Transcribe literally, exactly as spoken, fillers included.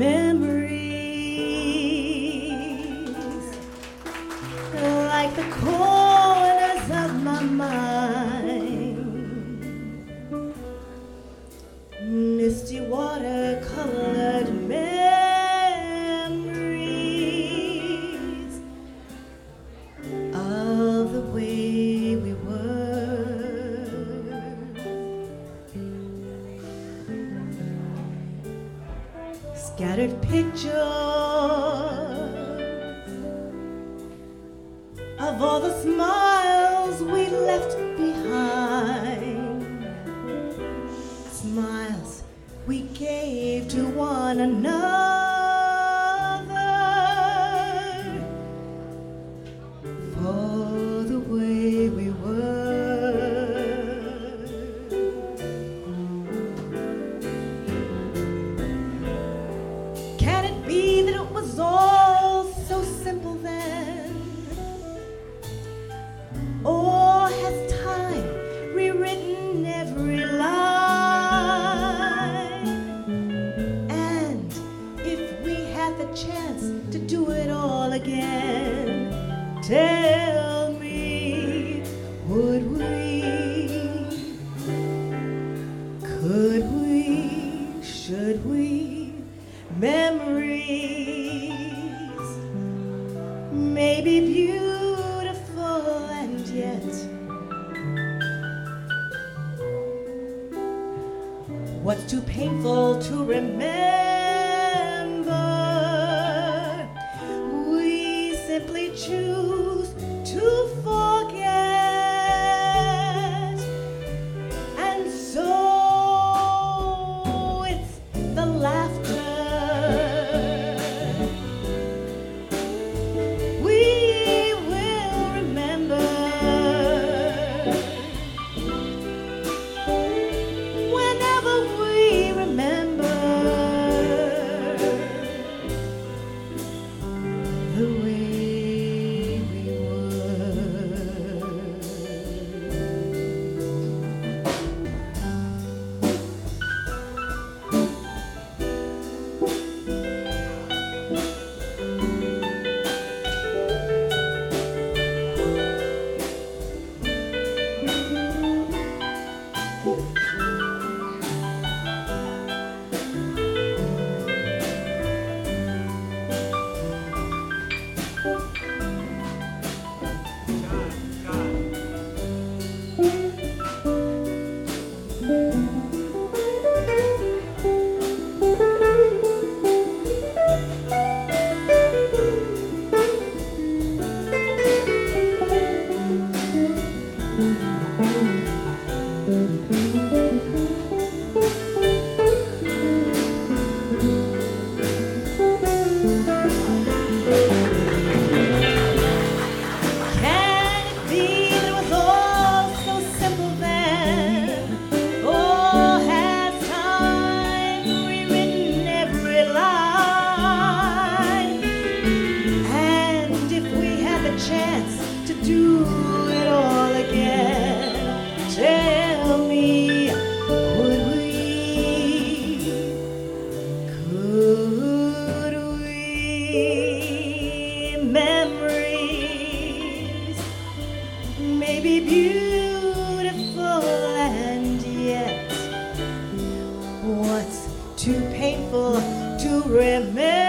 memories like the corners of my mind, misty watercolored memories of the way we were. Scattered pictures of all the smiles we left behind, smiles we gave to one another for the way we were. Can it be that it was all so simple then? Or has time rewritten every line? And if we had the chance to do it all again, tell me, would we? Could we? Should we? Memories may be beautiful and yet what's too painful to remember, we simply choose to forget. And so it's the laughter we will remember whenever we remember the way we were. Can it be that it was all so simple then? Or has time rewritten every line? And if we had the chance to do it all again, tell me, would we? Could we? Memories may be beautiful and yet what's too painful to remember,